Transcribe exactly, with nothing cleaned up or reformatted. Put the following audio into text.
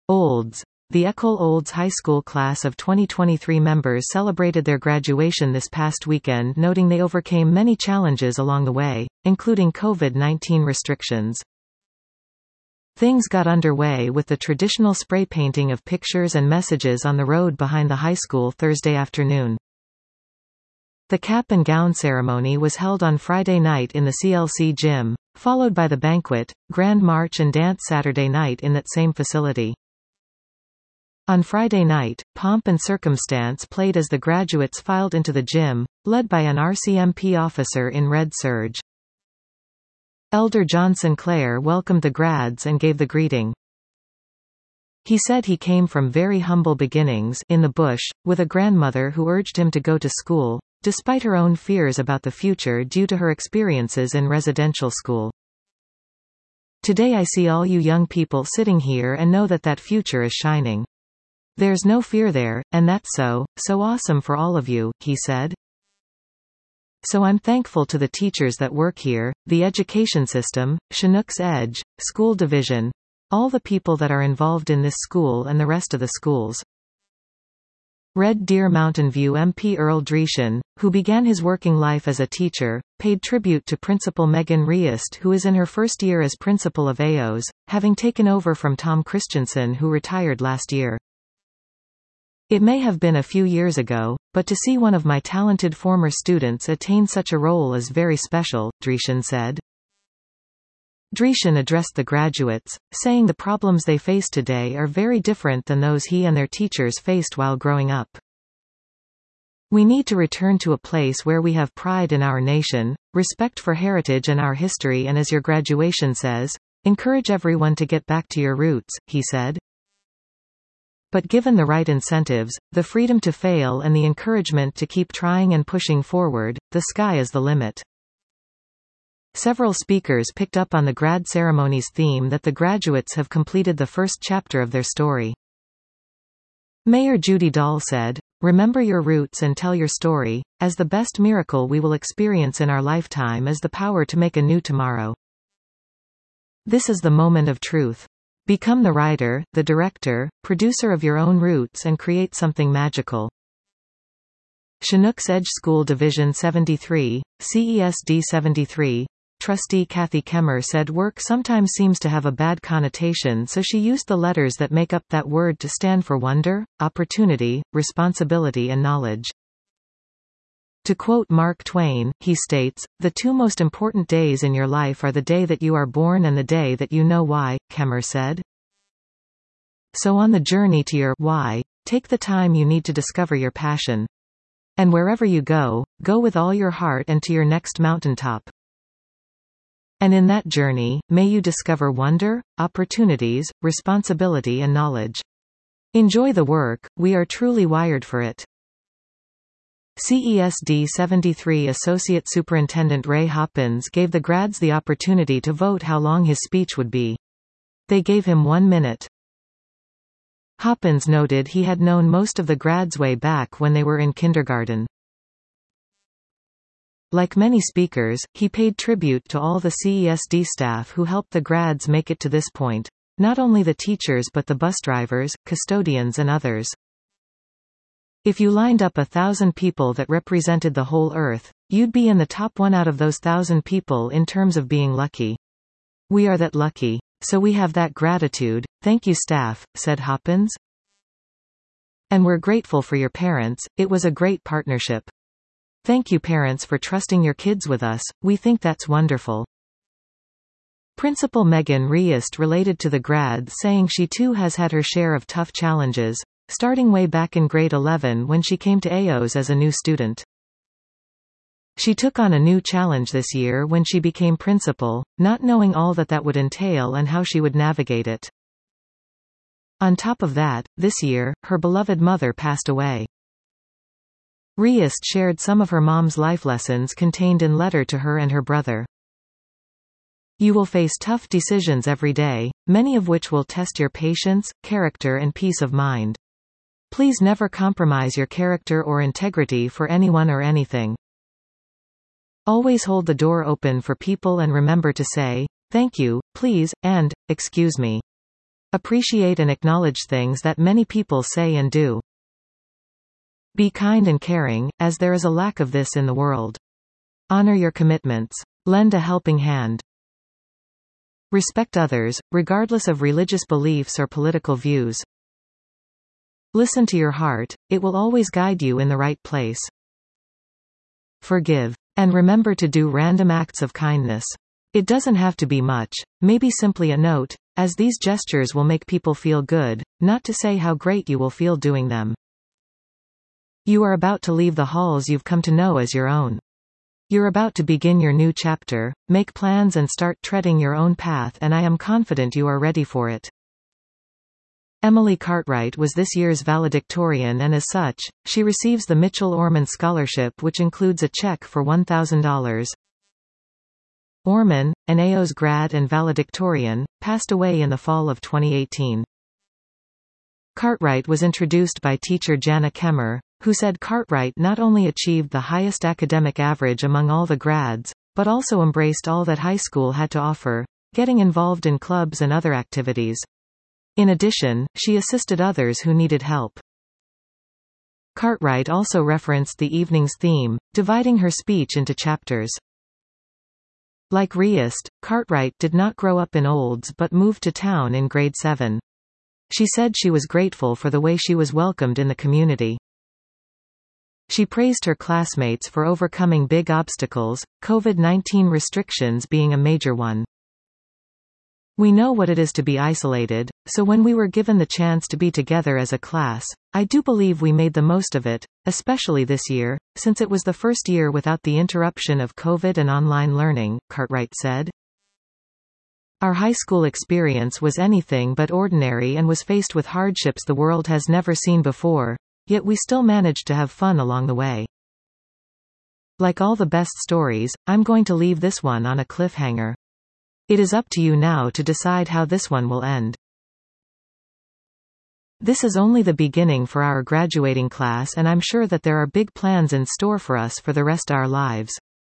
Olds. The École Olds High School class of twenty twenty-three members celebrated their graduation this past weekend, noting they overcame many challenges along the way, including COVID nineteen restrictions. Things got underway with the traditional spray painting of pictures and messages on the road behind the high school Thursday afternoon. The cap and gown ceremony was held on Friday night in the C L C gym, followed by the banquet, grand march and dance Saturday night in that same facility. On Friday night, pomp and circumstance played as the graduates filed into the gym, led by an R C M P officer in red serge. Elder John Sinclair welcomed the grads and gave the greeting. He said he came from very humble beginnings in the bush, with a grandmother who urged him to go to school, despite her own fears about the future due to her experiences in residential school. Today I see all you young people sitting here and know that that future is shining. There's no fear there, and that's so, so awesome for all of you, he said. So I'm thankful to the teachers that work here, the education system, Chinooks Edge, school division, all the people that are involved in this school and the rest of the schools. Red Deer Mountain View M P Earl Dreeshen, who began his working life as a teacher, paid tribute to Principal Megan Riest, who is in her first year as principal of A Os, having taken over from Tom Christensen, who retired last year. It may have been a few years ago, but to see one of my talented former students attain such a role is very special, Dreeshen said. Dreeshen addressed the graduates, saying the problems they face today are very different than those he and their teachers faced while growing up. We need to return to a place where we have pride in our nation, respect for heritage and our history, and as your graduation says, encourage everyone to get back to your roots, he said. But given the right incentives, the freedom to fail and the encouragement to keep trying and pushing forward, the sky is the limit. Several speakers picked up on the grad ceremony's theme that the graduates have completed the first chapter of their story. Mayor Judy Dahl said, "Remember your roots and tell your story, as the best miracle we will experience in our lifetime is the power to make a new tomorrow. This is the moment of truth. Become the writer, the director, producer of your own roots and create something magical." Chinooks Edge School Division seventy-three, C E S D seventy-three, trustee Kathy Kemmer said work sometimes seems to have a bad connotation, so she used the letters that make up that word to stand for wonder, opportunity, responsibility and knowledge. To quote Mark Twain, he states, "The two most important days in your life are the day that you are born and the day that you know why," Kemmer said. So on the journey to your why, take the time you need to discover your passion. And wherever you go, go with all your heart and to your next mountaintop. And in that journey, may you discover wonder, opportunities, responsibility and knowledge. Enjoy the work, we are truly wired for it. C E S D seventy-three Associate Superintendent Ray Hoppins gave the grads the opportunity to vote how long his speech would be. They gave him one minute. Hoppins noted he had known most of the grads way back when they were in kindergarten. Like many speakers, he paid tribute to all the C E S D staff who helped the grads make it to this point, not only the teachers but the bus drivers, custodians and others. If you lined up a thousand people that represented the whole earth, you'd be in the top one out of those thousand people in terms of being lucky. We are that lucky. So we have that gratitude. Thank you staff, said Hoppins. And we're grateful for your parents, it was a great partnership. Thank you parents for trusting your kids with us, we think that's wonderful. Principal Megan Riest related to the grads, saying she too has had her share of tough challenges, starting way back in grade eleven when she came to A Os as a new student. She took on a new challenge this year when she became principal, not knowing all that that would entail and how she would navigate it. On top of that, this year, her beloved mother passed away. Riest shared some of her mom's life lessons contained in letter to her and her brother. You will face tough decisions every day, many of which will test your patience, character and peace of mind. Please never compromise your character or integrity for anyone or anything. Always hold the door open for people and remember to say, thank you, please, and, excuse me. Appreciate and acknowledge things that many people say and do. Be kind and caring, as there is a lack of this in the world. Honor your commitments. Lend a helping hand. Respect others, regardless of religious beliefs or political views. Listen to your heart, it will always guide you in the right place. Forgive. And remember to do random acts of kindness. It doesn't have to be much, maybe simply a note, as these gestures will make people feel good, not to say how great you will feel doing them. You are about to leave the halls you've come to know as your own. You're about to begin your new chapter, make plans and start treading your own path, and I am confident you are ready for it. Emily Cartwright was this year's valedictorian, and as such, she receives the Mitchell Orman Scholarship, which includes a check for one thousand dollars. Orman, an A O's grad and valedictorian, passed away in the fall of twenty eighteen. Cartwright was introduced by teacher Jana Kemmer, who said Cartwright not only achieved the highest academic average among all the grads, but also embraced all that high school had to offer, getting involved in clubs and other activities. In addition, she assisted others who needed help. Cartwright also referenced the evening's theme, dividing her speech into chapters. Like Riest, Cartwright did not grow up in Olds but moved to town in grade seven. She said she was grateful for the way she was welcomed in the community. She praised her classmates for overcoming big obstacles, COVID nineteen restrictions being a major one. We know what it is to be isolated, so when we were given the chance to be together as a class, I do believe we made the most of it, especially this year, since it was the first year without the interruption of COVID and online learning, Cartwright said. Our high school experience was anything but ordinary and was faced with hardships the world has never seen before, yet we still managed to have fun along the way. Like all the best stories, I'm going to leave this one on a cliffhanger. It is up to you now to decide how this one will end. This is only the beginning for our graduating class, and I'm sure that there are big plans in store for us for the rest of our lives.